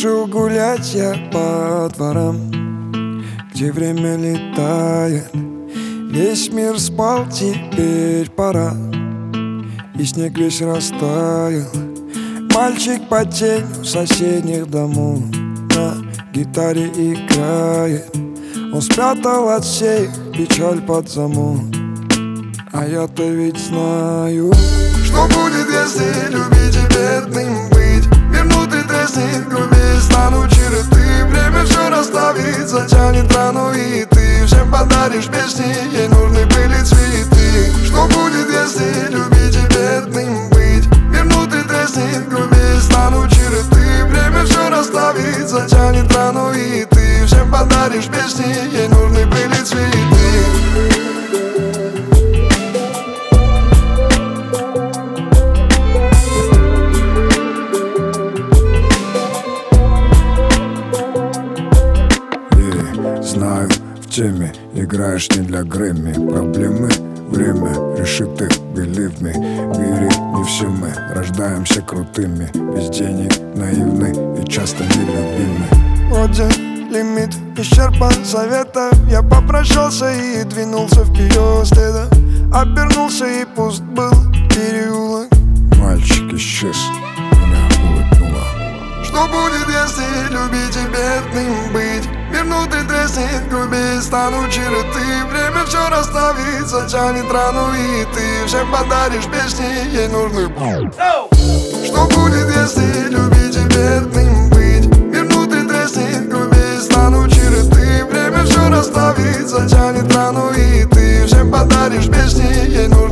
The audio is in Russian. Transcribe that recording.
Вышел гулять я по дворам, где время летает. Весь мир спал, теперь пора, и снег весь растаял. Мальчик под тенью соседних домов на гитаре играет. Он спрятал от всех печаль под замок. А я-то ведь знаю, что будет, если любить и бедным быть. Мир внутри треснет, грубее станут черты. Время все расставит, затянет рану, и ты всем подаришь песни, ей нужны были цветы. Что будет, если любить и бедным быть? Мир внутри треснет, грубее станут черты. Время все расставит, затянет рану, и ты всем подаришь песни, ей нужны были цветы. Знаю, в теме играешь не для Грэмми. Проблемы, время решит их, believe me. В мире не все мы рождаемся крутыми, без денег, наивны и часто нелюбимы. Вроде лимит исчерпан советов. Я попрощался и двинулся вперед. Следом обернулся, и пуст был переулок. Мальчик исчез, меня улыбнуло. Что будет, если любить и бедным быть? Мир внутри треснет, грубее станут черты. Время все расставит, затянет рану, и ты всем подаришь песни, ей нужны. Что будет, если любить и бедным быть? Мир внутри треснет, грубее станут черты. Время все расставит, затянет рану, и ты всем подаришь песни, ей нужны.